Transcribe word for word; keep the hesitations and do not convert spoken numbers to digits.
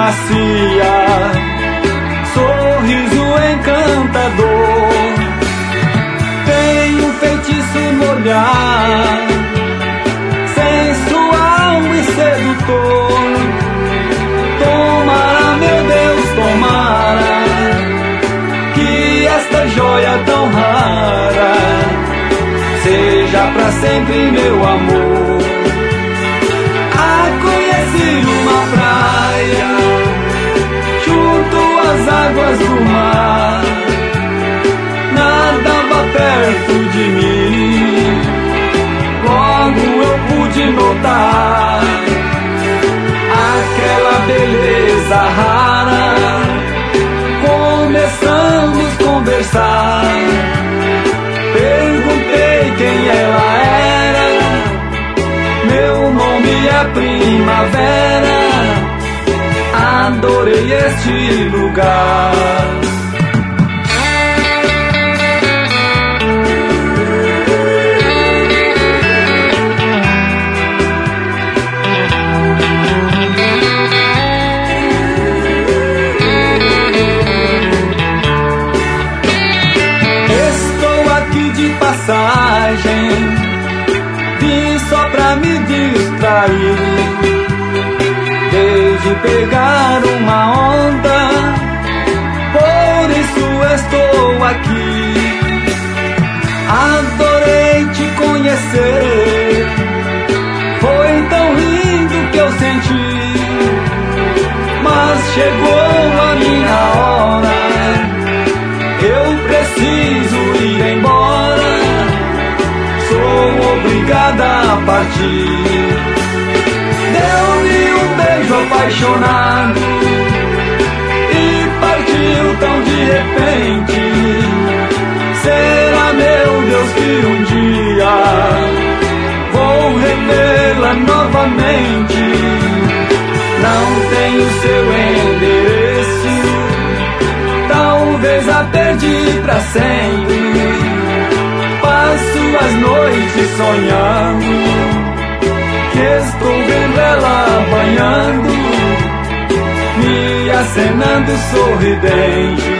macia, sorriso encantador, tem um feitiço no olhar, sensual e sedutor. Tomara, meu Deus, tomara, que esta joia tão rara seja pra sempre meu amor. Ah, conheci uma praia junto às águas do mar, nadava perto de mim, logo eu pude notar aquela beleza rara. Começamos a conversar, perguntei quem ela era, meu nome é Primavera, adorei este lugar. Vim só pra me distrair, desde pegar uma onda, por isso estou aqui. Adorei te conhecer, foi tão lindo que eu senti, mas chegou a minha hora, eu preciso ir embora, sou obrigada a partir. Deu-me um beijo apaixonado e partiu tão de repente. Será, meu Deus, que um dia vou revê-la novamente? Não tenho seu endereço, talvez a perdi pra sempre. Passo as noites sonhando que estou vendo ela banhando, me acenando sorridente.